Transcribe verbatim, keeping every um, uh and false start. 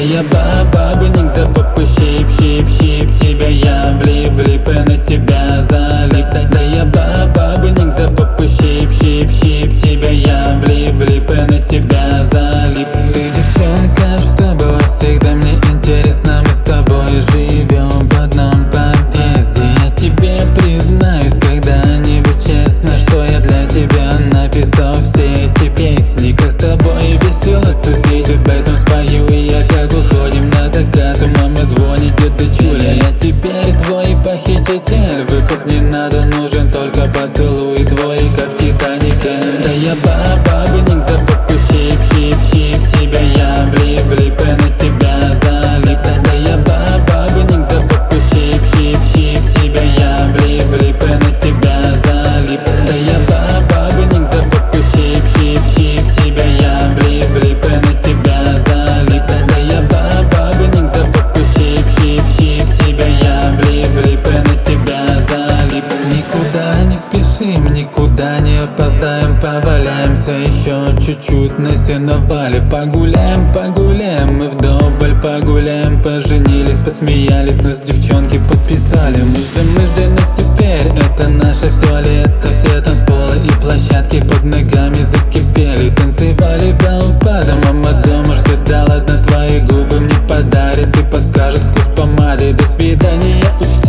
я бабабник за попу щип, щип, щип. Тебя я влип, влип и на тебя залип. Да, да я бабабник за попу щип, щип, щип. Тебя я влип, влип и на тебя залип. Ты девчонка, что была всегда мне интересно. Мы с тобой живем в одном подъезде. Я тебе признаюсь когда-нибудь честно, что я для тебя написал все эти песни. Как с тобой весело тусить, об этом спою и я. Как уходим на закат, мама звонит, деда чуля. Я теперь твой похититель, выкуп не надо, нужен только поцелуй твой, как в Титанике. Да я бабабник за попу щип, щип, щип. Тебя я влип, влип и на тебя залип. Да, да я бабабник за попу щип, щип, щип. Тебя я влип, влип и на тебя залип. Да я бабабник за попу щип, щип, щип. Тебя я влип, влип и на тебя залип. Да, да я бабабник за попу щип, щип, щип. Тебя я влип, влип и на тебя залип. Никуда не спешим, никуда не опоздаем. Поваляемся еще чуть-чуть на сеновале. Погуляем, погуляем, мы вдоволь погуляем. Поженились, посмеялись, нас девчонки подписали. Мы же, мы же, но теперь это наше все лето. Все танцполы и площадки под ногами закипели. Танцевали до упада, мама дома ждет. Да ладно, твои губы мне подарит и подскажет вкус помады. До свидания, учти.